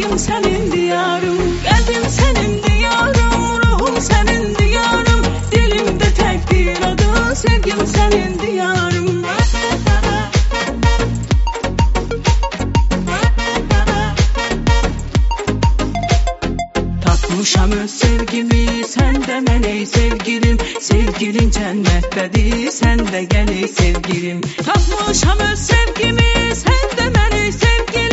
sevgim senin diyarım. Kalbim senin diyarım, ruhum senin diyarım. Dilimde tek bir adı, sevgim senin diyarım. Tatmışam öz sevgimi, sen de mən ey sevgilim. Sevgilin cənnətdədir, sən də gəl ey sevgilim. Tatmışam öz sevgimi, sen de mən ey sevgilim.